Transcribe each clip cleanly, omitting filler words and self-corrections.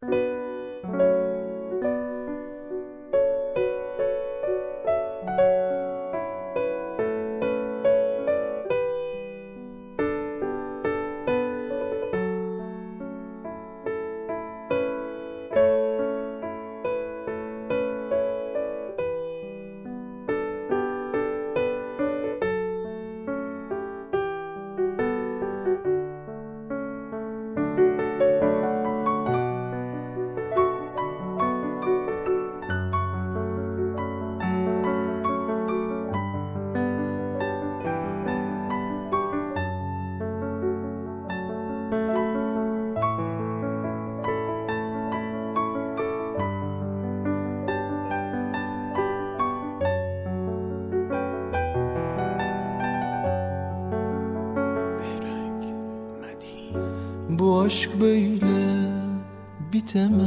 Bu aşk böyle bitemez.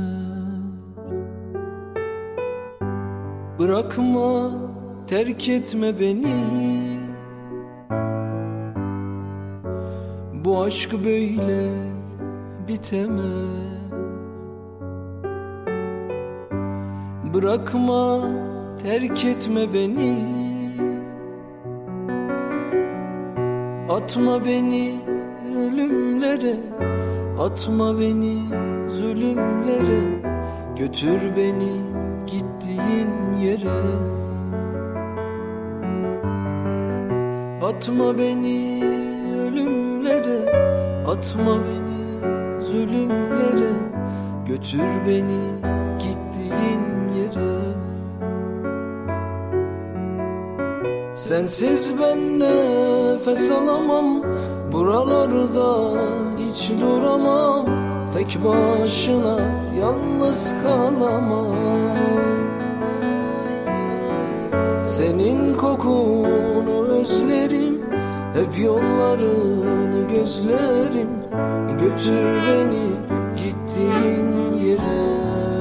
Bırakma, terk etme beni. Bu aşk böyle bitemez. Bırakma, terk etme beni. Atma beni ölümlere, atma beni zulümlere. Götür beni gittiğin yere. Atma beni ölümlere, atma beni zulümlere. Götür beni gittiğin yere. Sensiz ben nefes alamam, buralarda hiç duramam. Tek başına yalnız kalamam. Senin kokunu özlerim, hep yollarını gözlerim. Götür beni gittiğin yere.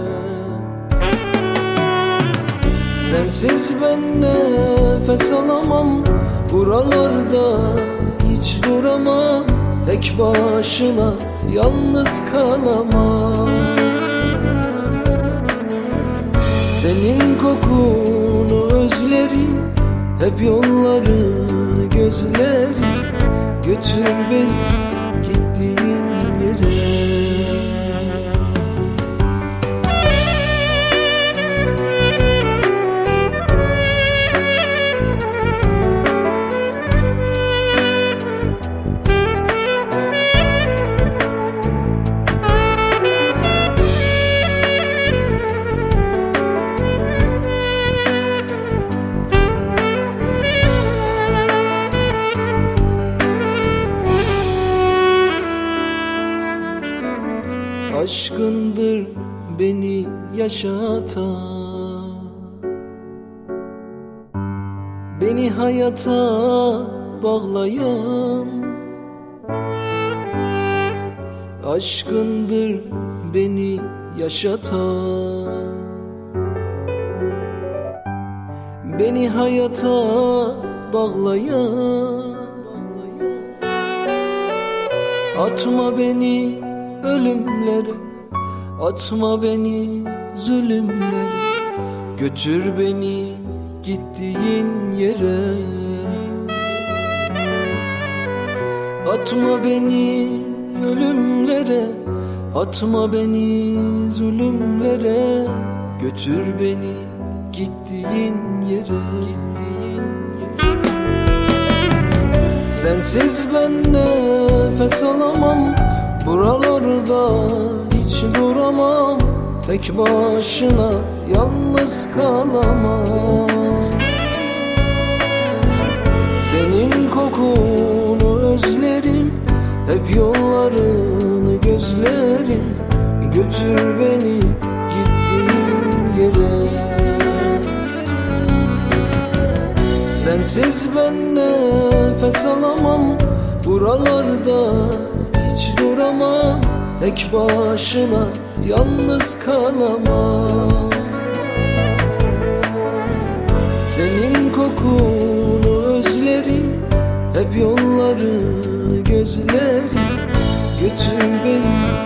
Sensiz ben nefes alamam, buralarda hiç duramam. Tek başına yalnız kalamam. Senin kokunu özlerim, hep yollarını gözlerim. Götür beni gittiğin yere. Aşkındır beni yaşatan, beni hayata bağlayan. Aşkındır beni yaşatan, beni hayata bağlayan. Atma beni ölümlere, atma beni zulümlere. Götür beni gittiğin yere. Atma beni ölümlere, atma beni zulümlere. Götür beni gittiğin yere. Sensiz ben nefes alamam, buralarda hiç duramam. Tek başına yalnız kalamam. Senin kokunu özlerim, hep yollarını gözlerim. Götür beni gittiğin yere. Sensiz ben nefes alamam, buralarda hiç duramam. Tek başına yalnız kalamam. Senin kokunu özlerim, hep yollarını gözlerim. Götür beni